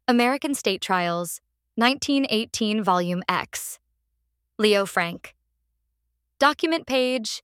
American State Trials, 1918 Volume X. Leo Frank. Document page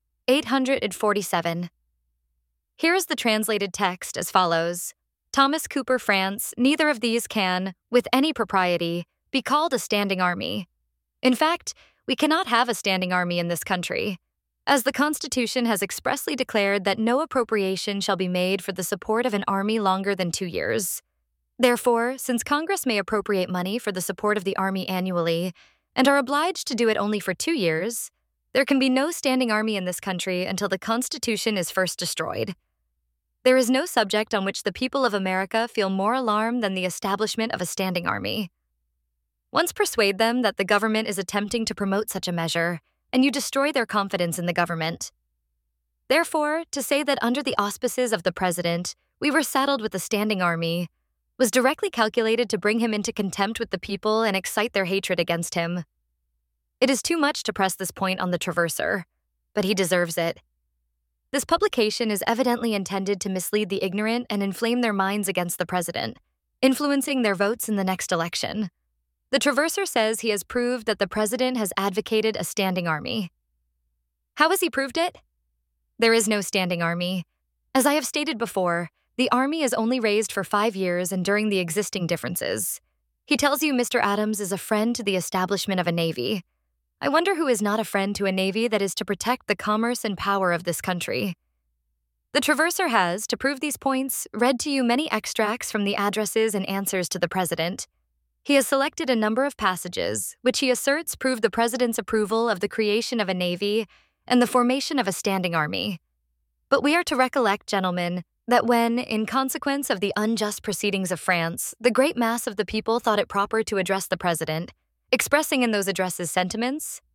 847. Here is the translated text as follows. Thomas Cooper, France, neither of these can, with any propriety, be called a standing army. In fact, we cannot have a standing army in this country, as the Constitution has expressly declared that no appropriation shall be made for the support of an army longer than 2 years. Therefore, since Congress may appropriate money for the support of the army annually, and are obliged to do it only for 2 years, there can be no standing army in this country until the Constitution is first destroyed. There is no subject on which the people of America feel more alarmed than the establishment of a standing army. Once persuade them that the government is attempting to promote such a measure, and you destroy their confidence in the government. Therefore, to say that under the auspices of the President, we were saddled with a standing army, was directly calculated to bring him into contempt with the people and excite their hatred against him. It is too much to press this point on the traverser, but he deserves it. This publication is evidently intended to mislead the ignorant and inflame their minds against the President, influencing their votes in the next election. The traverser says he has proved that the President has advocated a standing army. How has he proved it? There is no standing army. As I have stated before, the army is only raised for 5 years and during the existing differences. He tells you Mr. Adams is a friend to the establishment of a navy. I wonder who is not a friend to a navy that is to protect the commerce and power of this country. The traverser has, to prove these points, read to you many extracts from the addresses and answers to the President. He has selected a number of passages, which he asserts prove the President's approval of the creation of a navy and the formation of a standing army. But we are to recollect, gentlemen, that when, in consequence of the unjust proceedings of France, the great mass of the people thought it proper to address the President, expressing in those addresses sentiments,